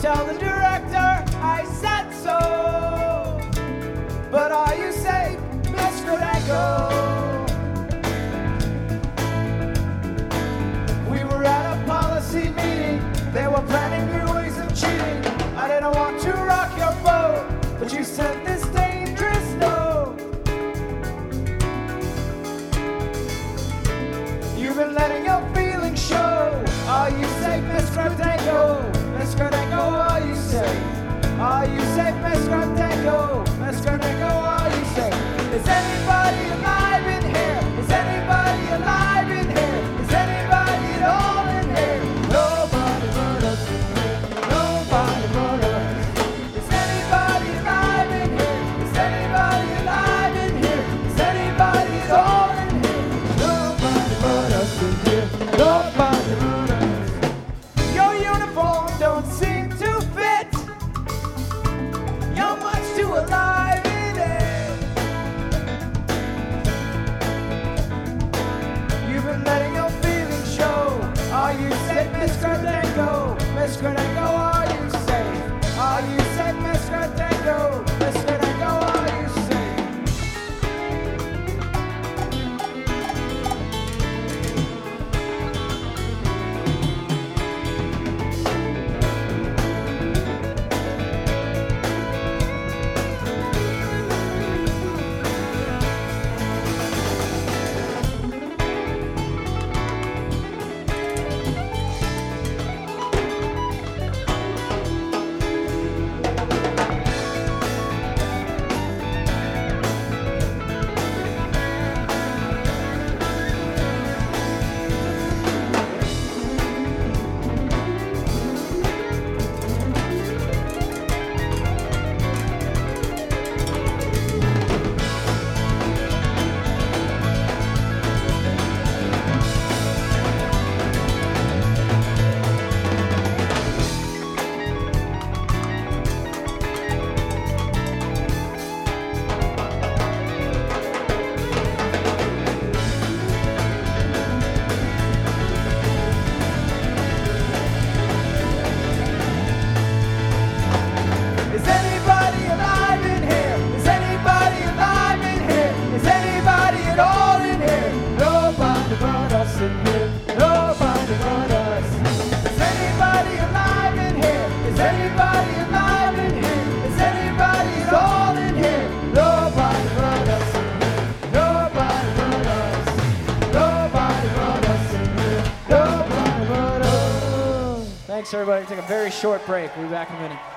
tell the director I said so. But are you safe, Miss Grodenko? We were at a policy meeting. They were planning new ways of cheating. I didn't want to rock your boat, but you sent this dangerous note. You've been letting your feelings show. Are you safe, Miss Grodenko? Miss Grodenko, are you safe? Are you safe, Miss Grodenko? Miss Grodenko, are you safe? Is anybody alive in here? Is anybody alive in here? Is anybody at all in here? Nobody but us in here. Nobody but us. Is anybody alive in here? Is anybody alive in here? Is anybody at all in here? Nobody but us in here. Nobody but us. Your uniform don't seem to fit. You're much too alive in it. You've been letting your feelings show. Are you safe, Miss Grodenko? Miss Grodenko, are you safe? Are you safe, Miss Grodenko? Miss Grodenko, are you safe? Is anybody alive in here? Is anybody alive in here? Is anybody at all in here? Nobody but us in here. Nobody but us. Is anybody alive in here? Is anybody alive in here? Is anybody at all in here? Nobody but us in here. Nobody but us. Nobody but us in here. Nobody but us. Thanks everybody. Take a very short break. We'll be back in a minute.